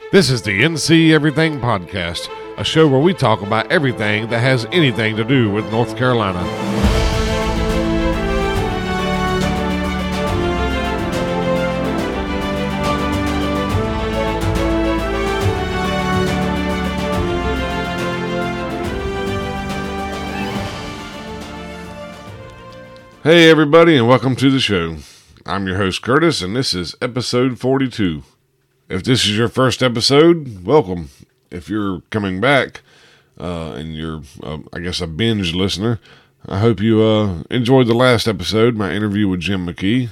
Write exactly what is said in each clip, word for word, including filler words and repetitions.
This is the N C Everything Podcast, a show where we talk about everything that has anything to do with North Carolina. Hey everybody, and welcome to the show. I'm your host Curtis, and this is episode forty-two. If this is your first episode, welcome. If you're coming back uh, and you're, uh, I guess, a binge listener, I hope you uh, enjoyed the last episode, my interview with Jim McKee.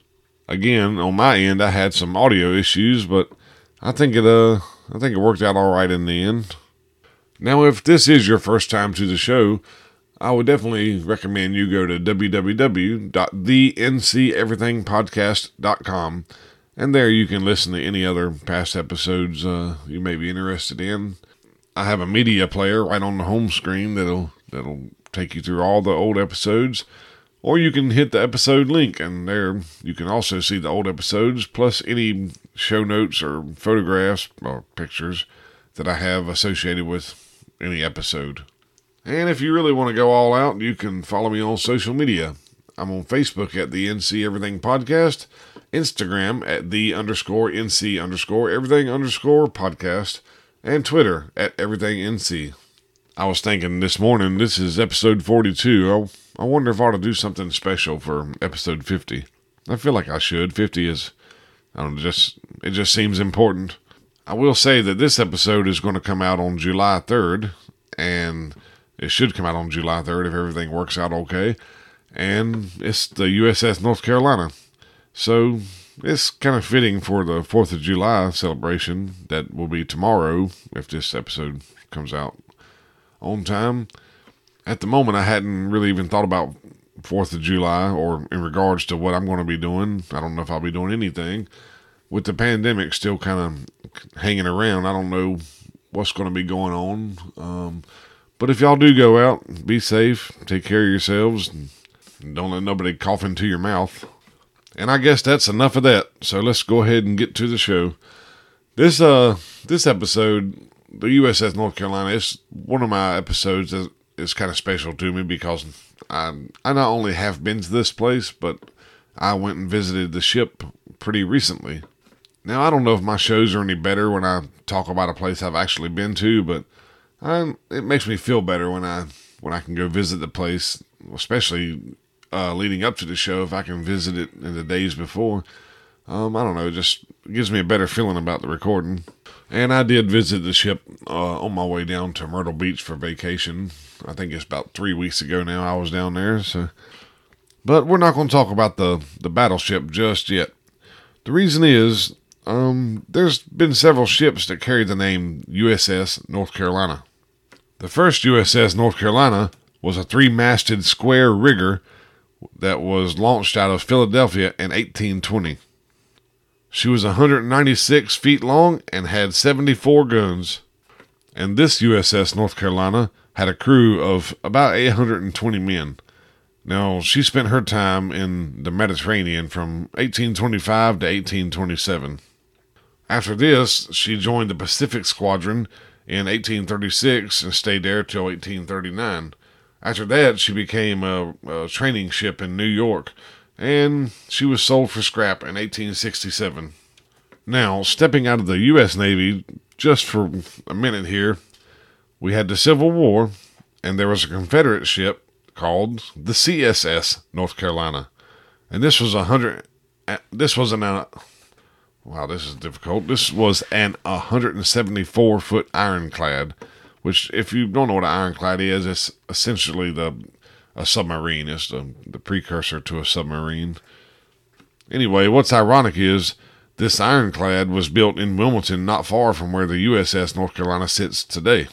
Again, on my end, I had some audio issues, but I think it, uh, I think it worked out all right in the end. Now, if this is your first time to the show, I would definitely recommend you go to w w w dot the n c everything podcast dot com. And there you can listen to any other past episodes uh, you may be interested in. I have a media player right on the home screen that'll that'll take you through all the old episodes. Or you can hit the episode link, and there you can also see the old episodes, plus any show notes or photographs or pictures that I have associated with any episode. And if you really want to go all out, you can follow me on social media. I'm on Facebook at the N C Everything Podcast, Instagram at the underscore NC underscore everything underscore podcast, and Twitter at everything NC. I was thinking this morning, this is episode forty-two. I, I wonder if I ought to do something special for episode fifty. I feel like I should. fifty is, I don't know, just, it just seems important. I will say that this episode is going to come out on July third, and it should come out on July third if everything works out okay. And it's the U S S North Carolina. So it's kind of fitting for the fourth of July celebration that will be tomorrow if this episode comes out on time. At the moment, I hadn't really even thought about fourth of July or in regards to what I'm going to be doing. I don't know if I'll be doing anything. With the pandemic still kind of hanging around, I don't know what's going to be going on. Um, but if y'all do go out, be safe, take care of yourselves, and don't let nobody cough into your mouth. And I guess that's enough of that. So let's go ahead and get to the show. This uh this episode, the U S S North Carolina, is one of my episodes that is kind of special to me because I I not only have been to this place, but I went and visited the ship pretty recently. Now, I don't know if my shows are any better when I talk about a place I've actually been to, but I, it makes me feel better when I when I can go visit the place, especially Uh, leading up to the show. If I can visit it in the days before, um, I don't know, it just gives me a better feeling about the recording. And I did visit the ship uh, on my way down to Myrtle Beach for vacation. I think it's about three weeks ago now I was down there. So, but we're not going to talk about the, the battleship just yet. The reason is, um, there's been several ships that carry the name U S S North Carolina. The first U S S North Carolina was a three-masted square rigger that was launched out of Philadelphia in eighteen twenty. She was one hundred ninety-six feet long and had seventy-four guns. And this U S S North Carolina had a crew of about eight hundred twenty men. Now, she spent her time in the Mediterranean from eighteen twenty-five to eighteen twenty-seven. After this, she joined the Pacific Squadron in eighteen thirty-six and stayed there till eighteen thirty-nine. After that, she became a, a training ship in New York, and she was sold for scrap in eighteen sixty-seven. Now, stepping out of the U S Navy, just for a minute here, we had the Civil War, and there was a Confederate ship called the C S S North Carolina. And this was a hundred, this was an, uh, wow, this is difficult. This was an one hundred seventy-four foot ironclad. Which, if you don't know what an ironclad is, it's essentially the a submarine. It's the, the precursor to a submarine. Anyway, what's ironic is this ironclad was built in Wilmington, not far from where the U S S North Carolina sits today.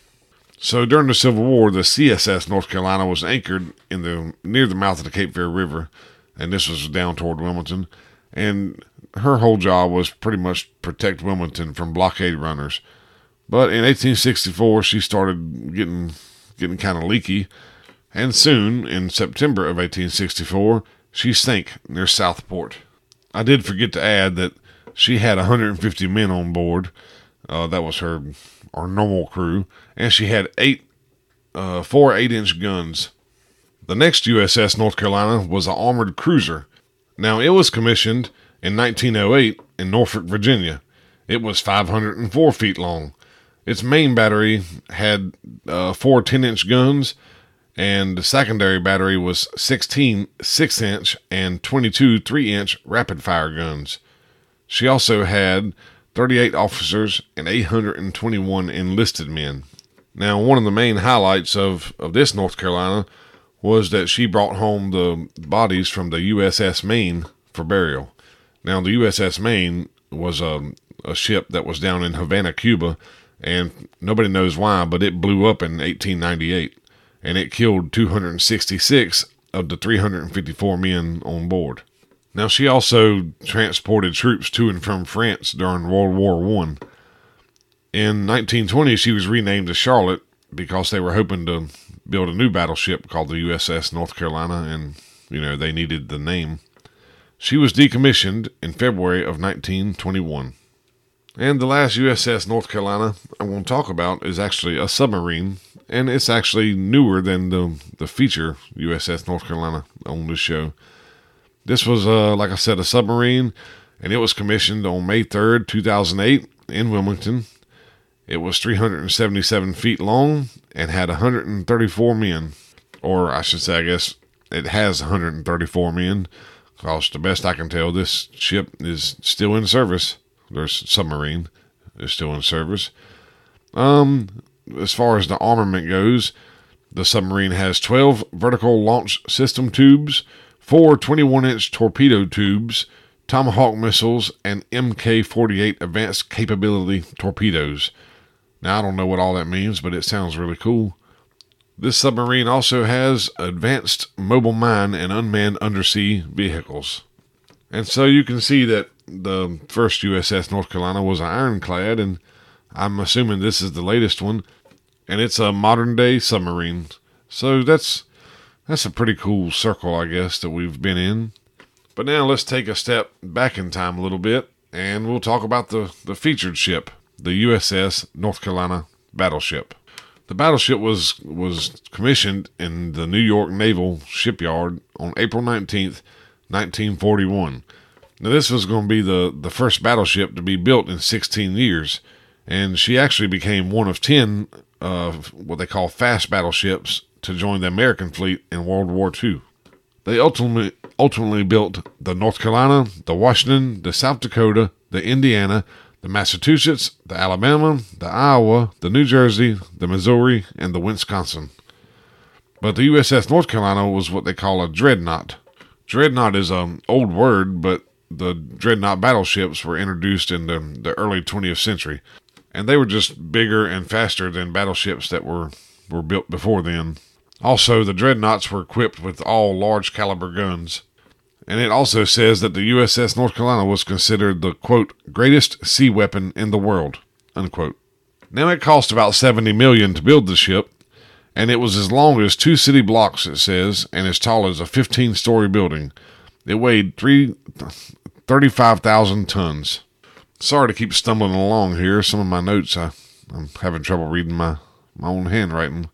So during the Civil War, the C S S North Carolina was anchored in the near the mouth of the Cape Fear River, and this was down toward Wilmington. And her whole job was pretty much protect Wilmington from blockade runners. But in eighteen sixty-four, she started getting getting kind of leaky, and soon, in September of eighteen sixty-four, she sank near Southport. I did forget to add that she had one hundred fifty men on board, Uh, that was her, our normal crew. And she had eight, uh, four eight-inch guns. The next U S S North Carolina was an armored cruiser. Now, it was commissioned in nineteen oh eight in Norfolk, Virginia. It was five hundred four feet long. Its main battery had uh, four ten-inch guns, and the secondary battery was sixteen six-inch and twenty-two three-inch rapid-fire guns. She also had thirty-eight officers and eight hundred twenty-one enlisted men. Now, one of the main highlights of, of this North Carolina was that she brought home the bodies from the U S S Maine for burial. Now, the U S S Maine was a, a ship that was down in Havana, Cuba, and nobody knows why, but it blew up in eighteen ninety-eight, and it killed two hundred sixty-six of the three hundred fifty-four men on board. Now, she also transported troops to and from France during World War One. In nineteen twenty, she was renamed to Charlotte because they were hoping to build a new battleship called the U S S North Carolina, and, you know, they needed the name. She was decommissioned in February of nineteen twenty-one. And the last U S S North Carolina I'm going to talk about is actually a submarine, and it's actually newer than the, the feature U S S North Carolina on this show. This was, uh, like I said, a submarine, and it was commissioned on May third, two thousand eight in Wilmington. It was three hundred seventy-seven feet long and had one hundred thirty-four men. Or I should say, I guess it has one hundred thirty-four men, because the best I can tell, this ship is still in service. Their submarine is still in service. Um, as far as the armament goes, the submarine has twelve vertical launch system tubes, four twenty-one-inch torpedo tubes, Tomahawk missiles, and M K forty-eight advanced capability torpedoes. Now, I don't know what all that means, but it sounds really cool. This submarine also has advanced mobile mine and unmanned undersea vehicles. And so you can see that the first U S S North Carolina was an ironclad, and I'm assuming this is the latest one, and it's a modern-day submarine. So that's that's a pretty cool circle, I guess, that we've been in. But now let's take a step back in time a little bit, and we'll talk about the, the featured ship, the U S S North Carolina battleship. The battleship was was commissioned in the New York Naval Shipyard on April nineteenth, nineteen forty-one. Now, this was going to be the, the first battleship to be built in sixteen years, and she actually became one of ten uh, what they call fast battleships to join the American fleet in World War Two. They ultimately ultimately built the North Carolina, the Washington, the South Dakota, the Indiana, the Massachusetts, the Alabama, the Iowa, the New Jersey, the Missouri, and the Wisconsin. But the U S S North Carolina was what they call a dreadnought. Dreadnought is an old word, but the dreadnought battleships were introduced in the, the early twentieth century, and they were just bigger and faster than battleships that were, were built before then. Also, the dreadnoughts were equipped with all large caliber guns. And it also says that the U S S North Carolina was considered the, quote, greatest sea weapon in the world, unquote. Now, it cost about seventy million dollars to build the ship, and it was as long as two city blocks, it says, and as tall as a fifteen-story building. It weighed thirty-five thousand tons. Sorry to keep stumbling along here. Some of my notes, I, I'm having trouble reading my, my own handwriting.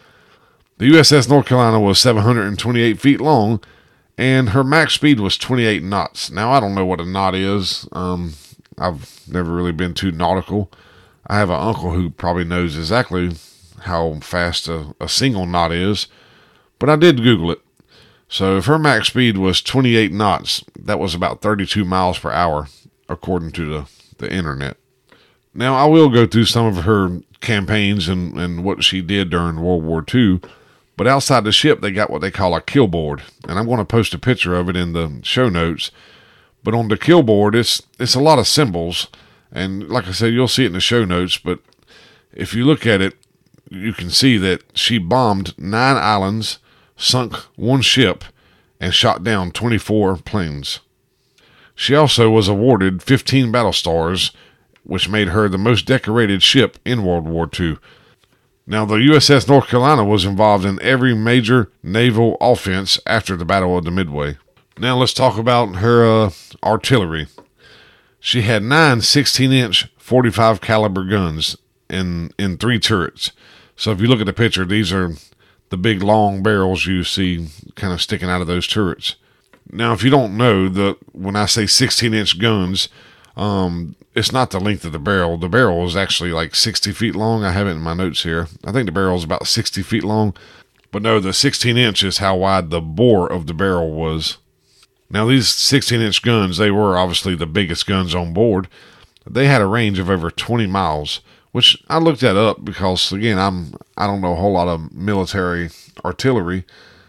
The U S S North Carolina was seven hundred twenty-eight feet long, and her max speed was twenty-eight knots. Now, I don't know what a knot is. Um, I've never really been too nautical. I have an uncle who probably knows exactly how fast a, a single knot is, but I did Google it. So if her max speed was twenty-eight knots, that was about thirty-two miles per hour, according to the, the internet. Now, I will go through some of her campaigns and, and what she did during World War Two, but outside the ship, they got what they call a kill board, and I'm going to post a picture of it in the show notes. But on the kill board, it's it's a lot of symbols, and like I said, you'll see it in the show notes, but if you look at it, you can see that she bombed nine islands, sunk one ship, and shot down twenty-four planes. She also was awarded fifteen battle stars, which made her the most decorated ship in World War Two. Now, the U S S North Carolina was involved in every major naval offense after the Battle of the Midway. Now, let's talk about her uh, artillery. She had nine sixteen inch forty-five caliber guns in, in three turrets. So if you look at the picture, these are the big long barrels you see kind of sticking out of those turrets. Now, if you don't know, the when I say sixteen inch guns, um, it's not the length of the barrel. The barrel is actually like sixty feet long. I have it in my notes here. I think the barrel is about sixty feet long. But no, the sixteen inch is how wide the bore of the barrel was. Now, these sixteen inch guns, they were obviously the biggest guns on board. They had a range of over twenty miles, which I looked that up because, again, I'm, I don't know a whole lot of military artillery.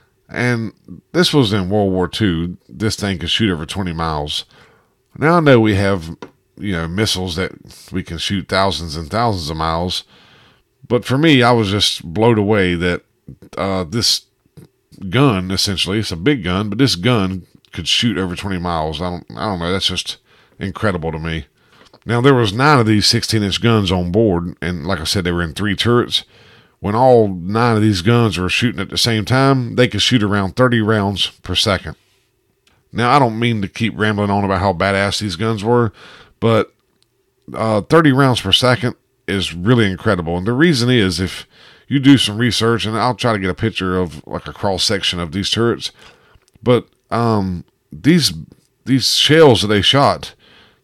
And this was in World War Two. This thing could shoot over twenty miles. Now, I know we have, you know, missiles that we can shoot thousands and thousands of miles. But for me, I was just blown away that uh, this gun, essentially, it's a big gun, but this gun could shoot over twenty miles. I don't, I don't know. That's just incredible to me. Now, there was nine of these sixteen inch guns on board, and like I said, they were in three turrets. When all nine of these guns were shooting at the same time, they could shoot around thirty rounds per second. Now, I don't mean to keep rambling on about how badass these guns were, but uh, thirty rounds per second is really incredible. And the reason is, if you do some research, and I'll try to get a picture of like a cross section of these turrets, but um, these these shells that they shot,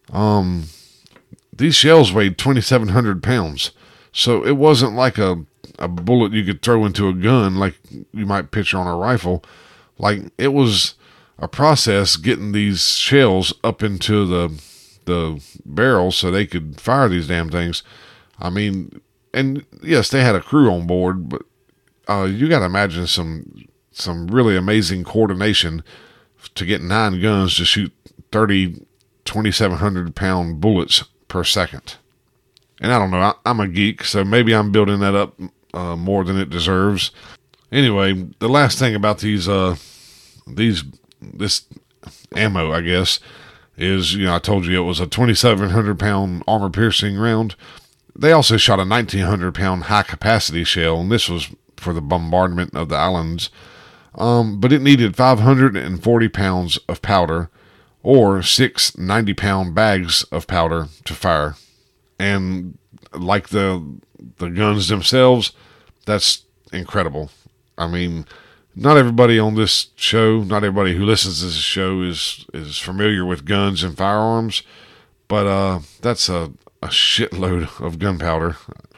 um, these shells weighed twenty-seven hundred pounds. So it wasn't like a a bullet you could throw into a gun like you might picture on a rifle. Like, it was a process getting these shells up into the the barrel so they could fire these damn things. I mean, and yes, they had a crew on board, but uh, you got to imagine some some really amazing coordination to get nine guns to shoot thirty twenty-seven hundred pound bullets per second. And I don't know, I, I'm a geek, so maybe I'm building that up uh, more than it deserves. Anyway, the last thing about these, uh, these, this ammo, I guess, is, you know, I told you it was a twenty-seven hundred pound armor piercing round. They also shot a nineteen hundred pound high capacity shell, and this was for the bombardment of the islands. Um, but it needed five hundred forty pounds of powder, or six ninety pound bags of powder to fire. And like the the guns themselves, that's incredible. I mean, not everybody on this show, not everybody who listens to this show is is familiar with guns and firearms, but uh, that's a, a shitload of gunpowder.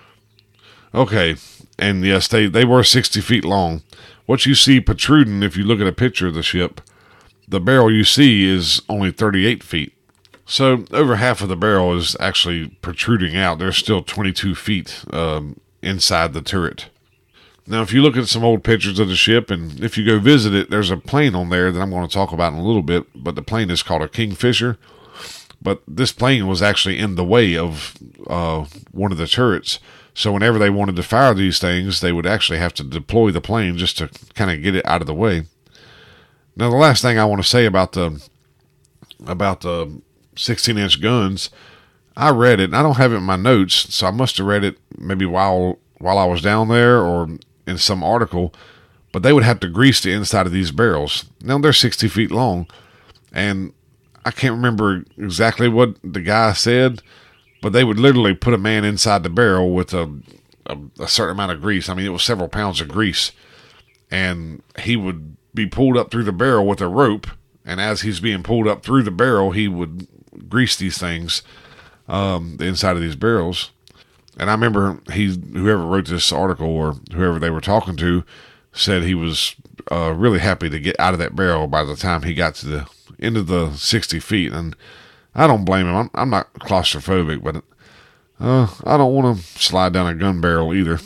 Okay, and yes, they, they were sixty feet long. What you see protruding, if you look at a picture of the ship, the barrel you see is only thirty-eight feet. So over half of the barrel is actually protruding out. There's still twenty-two feet um, inside the turret. Now, if you look at some old pictures of the ship, and if you go visit it, there's a plane on there that I'm going to talk about in a little bit, but the plane is called a Kingfisher. But this plane was actually in the way of uh, one of the turrets. So whenever they wanted to fire these things, they would actually have to deploy the plane just to kind of get it out of the way. Now, the last thing I want to say about the about the sixteen inch guns, I read it, and I don't have it in my notes, so I must have read it maybe while while I was down there or in some article, but they would have to grease the inside of these barrels. Now, they're sixty feet long, and I can't remember exactly what the guy said, but they would literally put a man inside the barrel with a, a, a certain amount of grease. I mean, it was several pounds of grease, and he would be pulled up through the barrel with a rope, and as he's being pulled up through the barrel, he would grease these things, um, the inside of these barrels. And I remember he, whoever wrote this article or whoever they were talking to, said he was uh, really happy to get out of that barrel by the time he got to the end of the sixty feet. And I don't blame him. I'm, I'm not claustrophobic, but uh, I don't want to slide down a gun barrel either.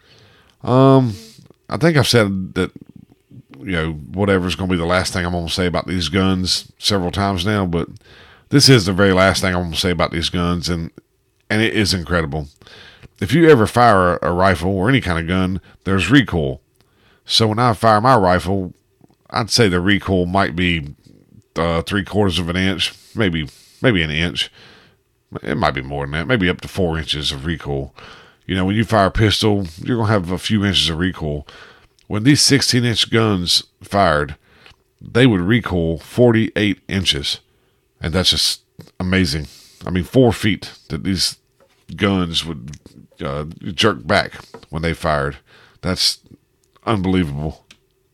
Um, I think I've said that, you know, whatever's going to be the last thing I'm going to say about these guns several times now, but this is the very last thing I'm going to say about these guns, and and it is incredible. If you ever fire a, a rifle or any kind of gun, there's recoil. So when I fire my rifle, I'd say the recoil might be uh, three quarters of an inch, maybe maybe an inch. It might be more than that, maybe up to four inches of recoil. You know, when you fire a pistol, you're going to have a few inches of recoil. When these sixteen inch guns fired, they would recoil forty-eight inches. And that's just amazing. I mean, four feet that these guns would uh, jerk back when they fired. That's unbelievable.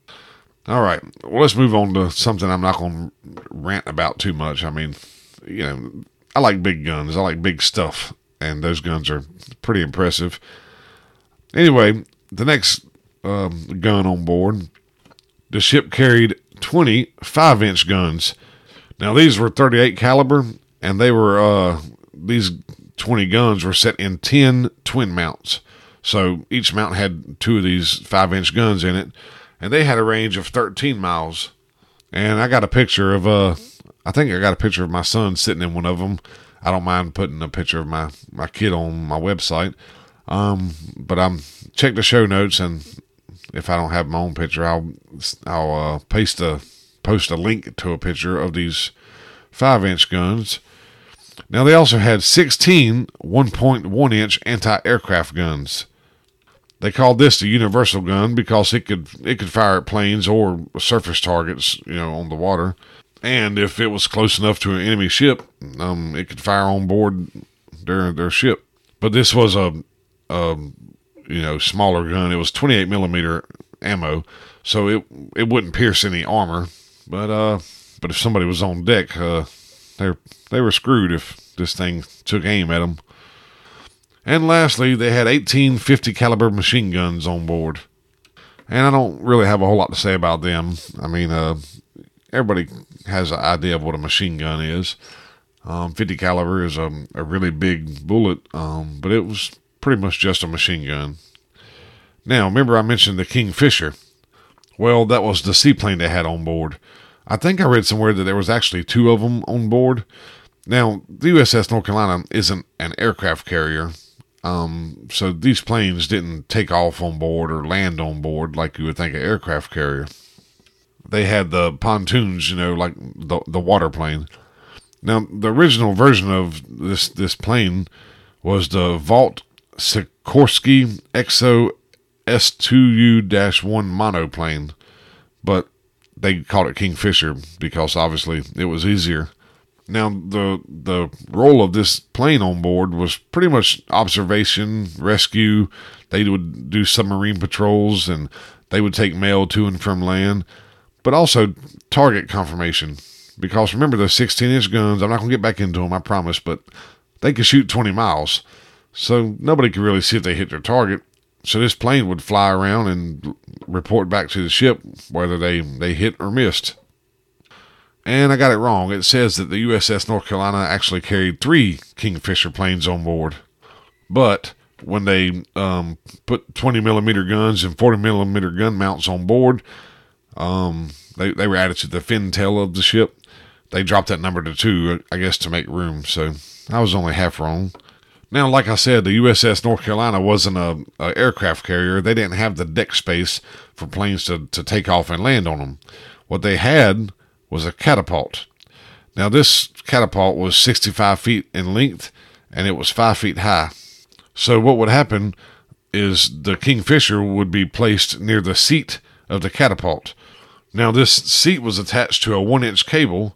All right, well, let's move on to something I'm not going to rant about too much. I mean, you know, I like big guns. I like big stuff, and those guns are pretty impressive. Anyway, the next um, gun on board, the ship carried twenty five-inch guns. Now, these were thirty-eight caliber, and they were uh, these twenty guns were set in ten twin mounts. So each mount had two of these five-inch guns in it, and they had a range of thirteen miles. And I got a picture of uh, I think I got a picture of my son sitting in one of them. I don't mind putting a picture of my, my kid on my website. Um, but I'm check the show notes, and if I don't have my own picture, I'll I'll uh, paste a post a link to a picture of these five-inch guns. Now, they also had sixteen one point one inch anti-aircraft guns. They called this the universal gun because it could it could fire at planes or surface targets, you know, on the water. And if it was close enough to an enemy ship, um, it could fire on board their their ship. But this was a, a you know smaller gun. It was twenty-eight millimeter ammo, so it it wouldn't pierce any armor. But uh, but if somebody was on deck, uh, they they were screwed if this thing took aim at them. And lastly, they had eighteen fifty caliber machine guns on board. And I don't really have a whole lot to say about them. I mean, uh, everybody has an idea of what a machine gun is. Um, fifty caliber is a, a really big bullet, um, but it was pretty much just a machine gun. Now, remember I mentioned the Kingfisher. Well, that was the seaplane they had on board. I think I read somewhere that there was actually two of them on board. Now, the U S S North Carolina isn't an aircraft carrier, um, so these planes didn't take off on board or land on board like you would think an aircraft carrier. They had the pontoons, you know, like the the water plane. Now, the original version of this this plane was the Vought Sikorsky Exo S two U one monoplane, but they called it Kingfisher because obviously it was easier. Now, the the role of this plane on board was pretty much observation, rescue. They would do submarine patrols, and they would take mail to and from land, but also target confirmation. Because remember, those sixteen-inch guns, I'm not going to get back into them, I promise, but they could shoot twenty miles. So nobody could really see if they hit their target. So this plane would fly around and report back to the ship whether they, they hit or missed. And I got it wrong. It says that the U S S North Carolina actually carried three Kingfisher planes on board. But when they um, put twenty millimeter guns and forty millimeter gun mounts on board, um, they, they were added to the fin tail of the ship. They dropped that number to two, I guess, to make room. So I was only half wrong. Now, like I said, the U S S North Carolina wasn't a, a aircraft carrier. They didn't have the deck space for planes to, to take off and land on them. What they had was a catapult. Now, this catapult was sixty-five feet in length, and it was five feet high. So what would happen is the Kingfisher would be placed near the seat of the catapult. Now, this seat was attached to a one-inch cable,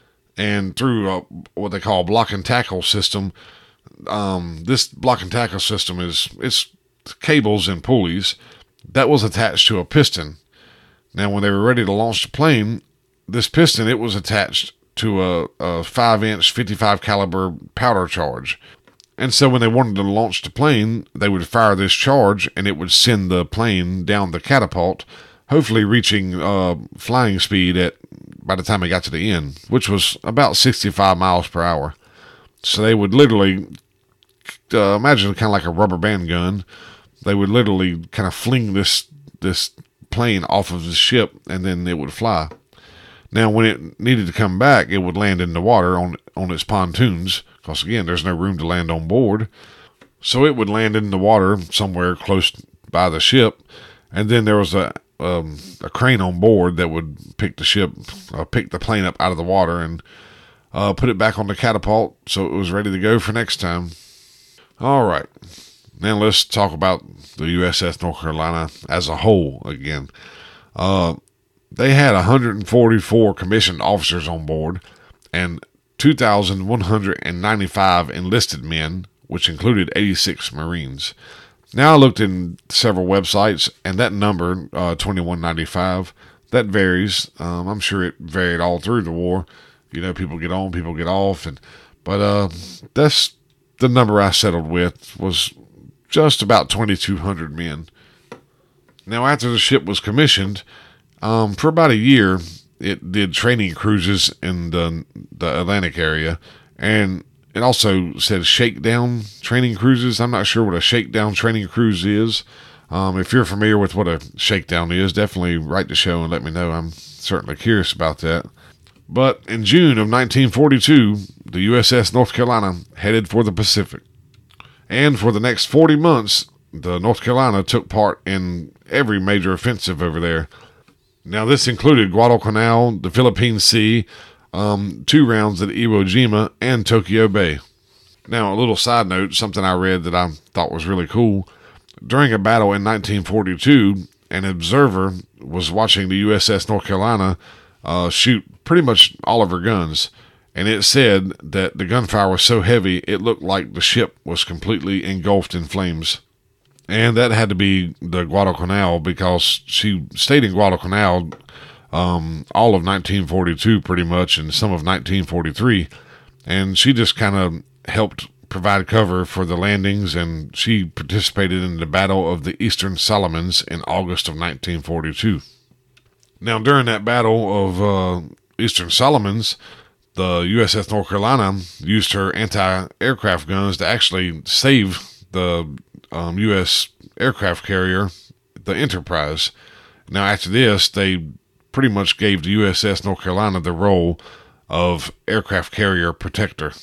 and through a, what they call a block and tackle system. Um, this block and tackle system is it's cables and pulleys that was attached to a piston. Now, when they were ready to launch the plane, this piston, it was attached to a, a five-inch fifty-five caliber powder charge. And so when they wanted to launch the plane, they would fire this charge, and it would send the plane down the catapult, hopefully reaching uh, flying speed at by the time it got to the end, which was about sixty-five miles per hour. So they would literally, uh, imagine kind of like a rubber band gun, they would literally kind of fling this this plane off of the ship, and then it would fly. Now, when it needed to come back, it would land in the water on on its pontoons, because, again, there's no room to land on board. So it would land in the water somewhere close by the ship, and then there was a um, a crane on board that would pick the ship, uh, pick the plane up out of the water and uh, put it back on the catapult so it was ready to go for next time. All right. Now let's talk about the U S S North Carolina as a whole again. Uh, they had one hundred forty-four commissioned officers on board and two thousand one hundred ninety-five enlisted men, which included eighty-six Marines. Now I looked in several websites, and that number, uh, twenty-one ninety-five, that varies. Um, I'm sure it varied all through the war. You know, people get on, people get off, and but uh, that's the number I settled with, was just about twenty-two hundred men. Now, after the ship was commissioned, um, for about a year, it did training cruises in the the Atlantic area, and it also said shakedown training cruises. I'm not sure what a shakedown training cruise is. Um, if you're familiar with what a shakedown is, definitely write the show and let me know. I'm certainly curious about that. But in June of nineteen forty-two, the U S S North Carolina headed for the Pacific. And for the next forty months, the North Carolina took part in every major offensive over there. Now, this included Guadalcanal, the Philippine Sea, um, two rounds at Iwo Jima, and Tokyo Bay. Now, a little side note, something I read that I thought was really cool. During a battle in nineteen forty-two, an observer was watching the U S S North Carolina uh, shoot pretty much all of her guns, and it said that the gunfire was so heavy it looked like the ship was completely engulfed in flames. And that had to be the Guadalcanal, because she stayed in Guadalcanal um, all of nineteen forty-two pretty much, and some of nineteen forty-three, and she just kind of helped provide cover for the landings, and she participated in the Battle of the Eastern Solomons in August of nineteen forty-two. Now, during that Battle of uh, Eastern Solomons, the U S S North Carolina used her anti-aircraft guns to actually save the um, U S aircraft carrier, the Enterprise. Now, after this, they pretty much gave the U S S North Carolina the role of aircraft carrier protector.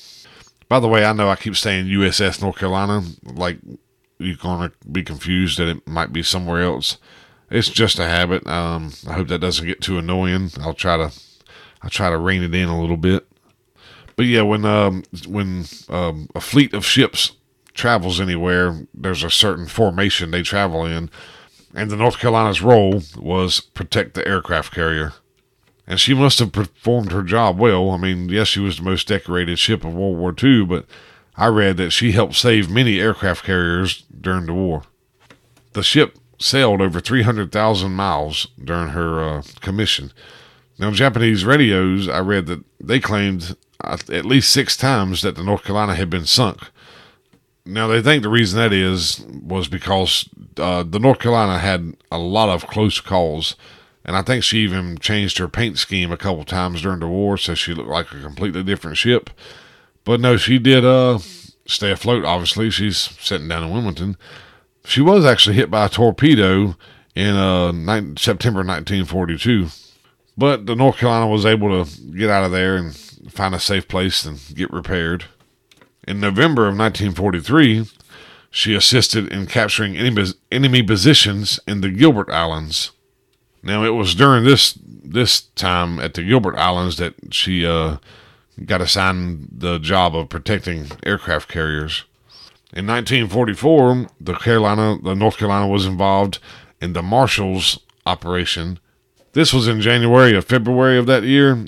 By the way, I know I keep saying U S S North Carolina, like you're going to be confused that it might be somewhere else. It's just a habit. Um, I hope that doesn't get too annoying. I'll try to, I'll try to rein it in a little bit. But yeah, when um, when um, a fleet of ships travels anywhere, there's a certain formation they travel in, and the North Carolina's role was protect the aircraft carrier. And she must have performed her job well. I mean, yes, she was the most decorated ship of World War Two, but I read that she helped save many aircraft carriers during the war. The ship sailed over three hundred thousand miles during her uh, commission. Now, Japanese radios, I read that they claimed at least six times that the North Carolina had been sunk. Now, they think the reason that is was because uh, the North Carolina had a lot of close calls, and I think she even changed her paint scheme a couple times during the war, so she looked like a completely different ship. But no, she did uh, stay afloat, obviously. She's sitting down in Wilmington. She was actually hit by a torpedo in uh, ni- September nineteen forty-two, but the North Carolina was able to get out of there and find a safe place and get repaired. In November of nineteen forty-three, she assisted in capturing enemy, enemy positions in the Gilbert Islands. Now, it was during this this time at the Gilbert Islands that she uh, got assigned the job of protecting aircraft carriers. In nineteen forty-four, the Carolina, the North Carolina was involved in the Marshalls operation. This was in January or February of that year.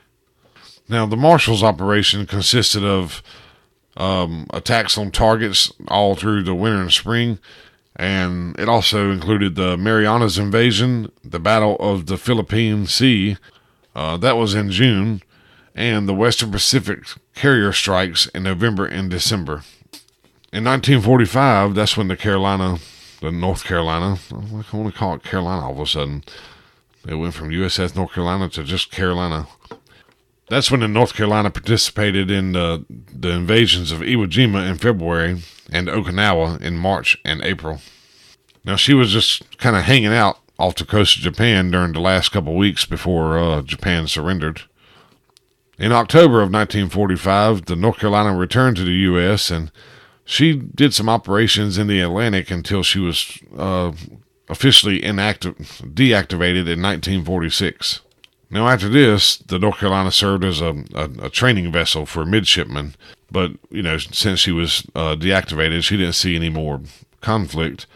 Now, the Marshalls operation consisted of um, attacks on targets all through the winter and spring, and it also included the Marianas invasion, the Battle of the Philippine Sea, uh, that was in June, and the Western Pacific carrier strikes in November and December. In nineteen forty-five, that's when the Carolina, the North Carolina, I can only call it Carolina all of a sudden. It went from U S S North Carolina to just Carolina. That's when the North Carolina participated in the, the invasions of Iwo Jima in February and Okinawa in March and April. Now, she was just kind of hanging out off the coast of Japan during the last couple weeks before uh, Japan surrendered. In October of nineteen forty-five, the North Carolina returned to the U S, and she did some operations in the Atlantic until she was uh, officially inactive, deactivated in nineteen forty-six. Now, after this, the North Carolina served as a, a, a training vessel for midshipmen, but, you know, since she was uh, deactivated, she didn't see any more conflict.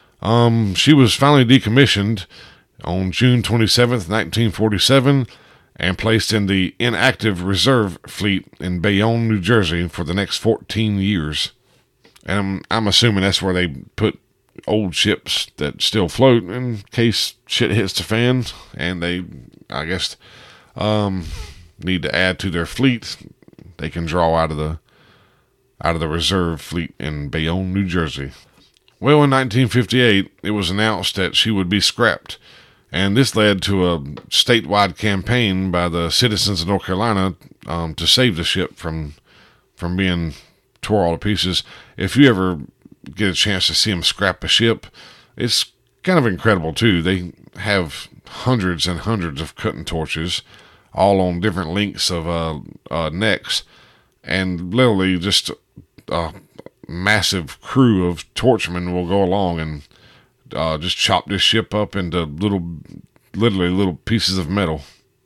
Um, she was finally decommissioned on June twenty-seventh, nineteen forty-seven, and placed in the inactive reserve fleet in Bayonne, New Jersey for the next fourteen years. And I'm, I'm assuming that's where they put old ships that still float in case shit hits the fan and they, I guess, um, need to add to their fleet. They can draw out of the out of the reserve fleet in Bayonne, New Jersey. Well, in nineteen fifty-eight, it was announced that she would be scrapped, and this led to a statewide campaign by the citizens of North Carolina um, to save the ship from from being tore all to pieces. If you ever get a chance to see them scrap a ship, it's kind of incredible too. They have hundreds and hundreds of cutting torches, all on different lengths of uh, uh, necks, and literally just a massive crew of torchmen will go along and uh, just chop this ship up into little, literally little pieces of metal.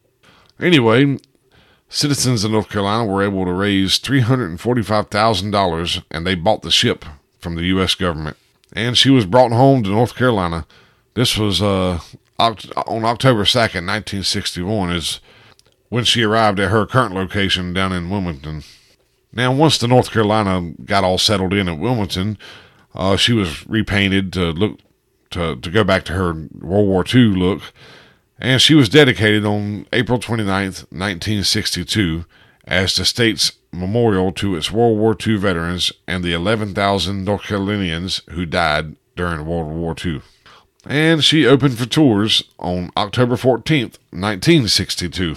Anyway, citizens of North Carolina were able to raise three hundred forty-five thousand dollars, and they bought the ship from the U S government. And she was brought home to North Carolina. This was uh, oct- on October second, nineteen sixty-one, is when she arrived at her current location down in Wilmington. Now, once the North Carolina got all settled in at Wilmington, uh, she was repainted to look to, to go back to her World War Two look. And she was dedicated on April twenty-ninth, nineteen sixty-two, as the state's memorial to its World War Two veterans and the eleven thousand North Carolinians who died during World War Two. And she opened for tours on October fourteenth, nineteen sixty-two.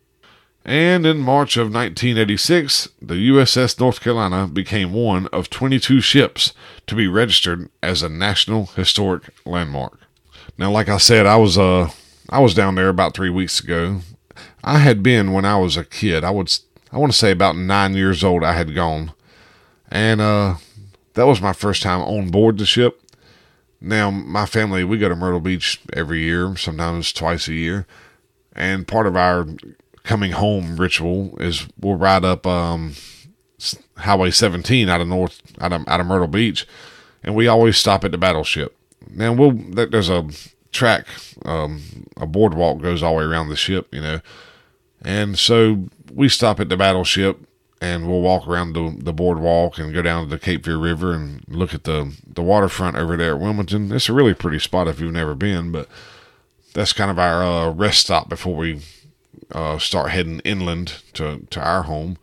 And in March of nineteen eighty-six, the U S S North Carolina became one of twenty-two ships to be registered as a National Historic Landmark. Now, like I said, I was uh I was down there about three weeks ago. I had been when I was a kid. I would, I want to say about nine years old I had gone. And uh, that was my first time on board the ship. Now, my family, we go to Myrtle Beach every year, sometimes twice a year. And part of our coming home ritual is we'll ride up um, Highway seventeen out of North, out of, out of Myrtle Beach. And we always stop at the Battleship. Now, we'll, there's a track, um, a boardwalk goes all the way around the ship, you know, and so we stop at the Battleship and we'll walk around the, the boardwalk and go down to the Cape Fear River and look at the, the waterfront over there at Wilmington. It's a really pretty spot if you've never been, but that's kind of our uh, rest stop before we uh, start heading inland to, to our home.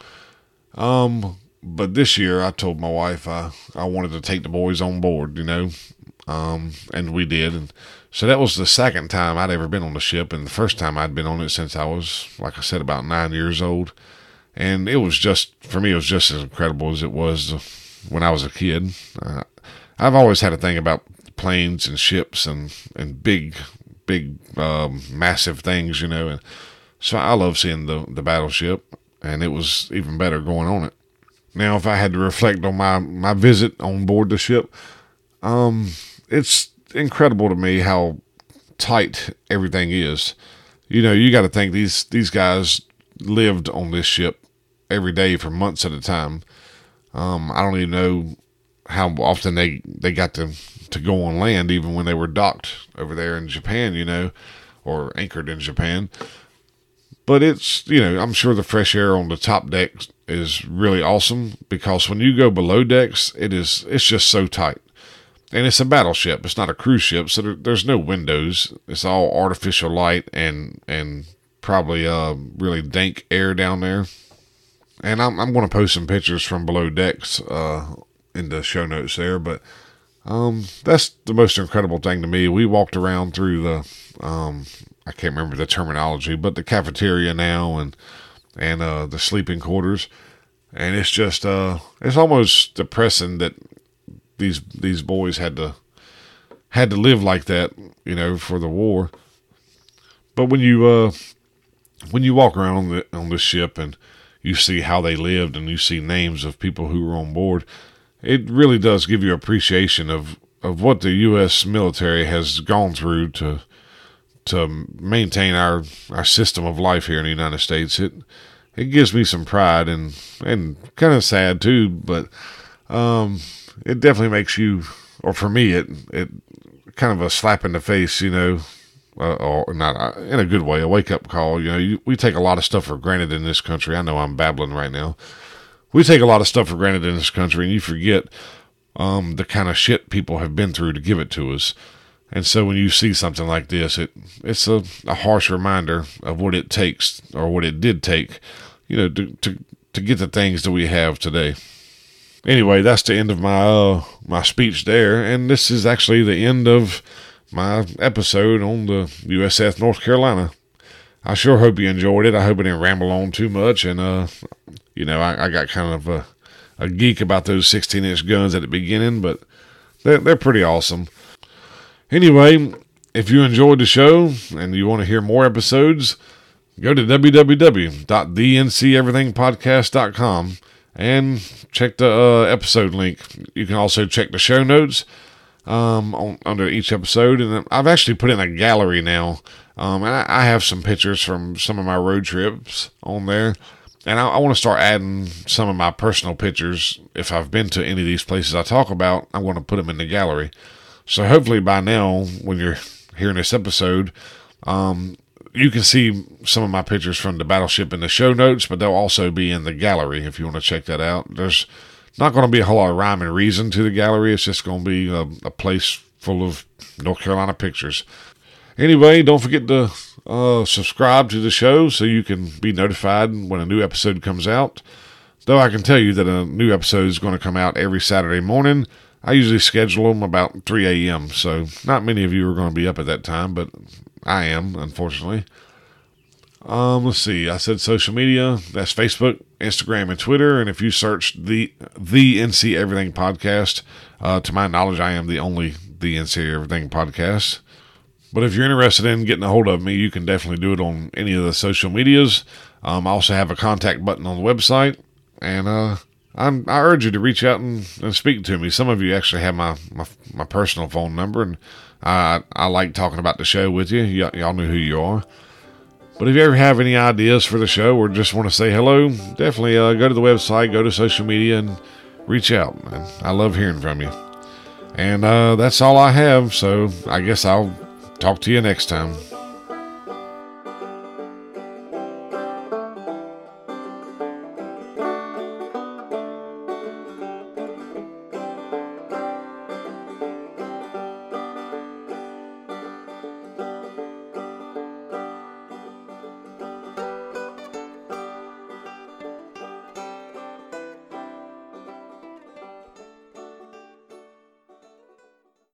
Um, but this year I told my wife I, I wanted to take the boys on board, you know, um, and we did, and so that was the second time I'd ever been on the ship, and the first time I'd been on it since I was, like I said, about nine years old. And it was just, for me, it was just as incredible as it was when I was a kid. Uh, I've always had a thing about planes and ships and, and big, big, um, massive things, you know. And so I love seeing the, the Battleship, and it was even better going on it. Now, if I had to reflect on my, my visit on board the ship, um, it's incredible to me how tight everything is. You know, you got to think these these guys lived on this ship every day for months at a time. Um, I don't even know how often they, they got to, to go on land, even when they were docked over there in Japan, you know, or anchored in Japan. But it's, you know, I'm sure the fresh air on the top deck is really awesome, because when you go below decks, it is it's just so tight. And it's a battleship. It's not a cruise ship, so there, there's no windows. It's all artificial light and and probably uh really dank air down there. And I'm I'm going to post some pictures from below decks uh in the show notes there. But um that's the most incredible thing to me. We walked around through the um I can't remember the terminology, but the cafeteria now and and uh the sleeping quarters, and it's just uh it's almost depressing that these these boys had to had to live like that, you know, for the war. But when you uh when you walk around on the on this ship and you see how they lived and you see names of people who were on board, it really does give you appreciation of of what the U S military has gone through to to maintain our our system of life here in the United States. It it gives me some pride and and kind of sad too, but um it definitely makes you, or for me, it it kind of a slap in the face, you know, uh, or not uh, in a good way, a wake up call. You know, you, we take a lot of stuff for granted in this country. I know I'm babbling right now. We take a lot of stuff for granted in this country, and you forget um, the kind of shit people have been through to give it to us. And so when you see something like this, it it's a, a harsh reminder of what it takes, or what it did take, you know, to to, to get the things that we have today. Anyway, that's the end of my uh, my speech there, and this is actually the end of my episode on the U S S North Carolina. I sure hope you enjoyed it. I hope I didn't ramble on too much, and uh, you know, I, I got kind of a, a geek about those sixteen inch guns at the beginning, but they're, they're pretty awesome. Anyway, if you enjoyed the show and you want to hear more episodes, go to w w w dot the n c everything podcast dot com and check the uh, episode link. You can also check the show notes um, on, under each episode. And I've actually put in a gallery now. Um, and I, I have some pictures from some of my road trips on there. And I, I want to start adding some of my personal pictures. If I've been to any of these places I talk about, I want to put them in the gallery. So hopefully by now, when you're hearing this episode, um, you can see some of my pictures from the battleship in the show notes, but they'll also be in the gallery if you want to check that out. There's not going to be a whole lot of rhyme and reason to the gallery. It's just going to be a, a place full of North Carolina pictures. Anyway, don't forget to uh, subscribe to the show so you can be notified when a new episode comes out. Though I can tell you that a new episode is going to come out every Saturday morning. I usually schedule them about three a.m., so not many of you are going to be up at that time, but I am, unfortunately. Um, let's see. I said social media. That's Facebook, Instagram, and Twitter. And if you search the the N C Everything Podcast, uh, to my knowledge, I am the only the N C Everything Podcast. But if you're interested in getting a hold of me, you can definitely do it on any of the social medias. Um, I also have a contact button on the website, and uh, I'm, I urge you to reach out and, and speak to me. Some of you actually have my, my, my personal phone number, and I I like talking about the show with you. Y- y'all know who you are. But if you ever have any ideas for the show or just want to say hello, definitely uh, go to the website, go to social media, and reach out. And I love hearing from you. And uh, that's all I have, so I guess I'll talk to you next time.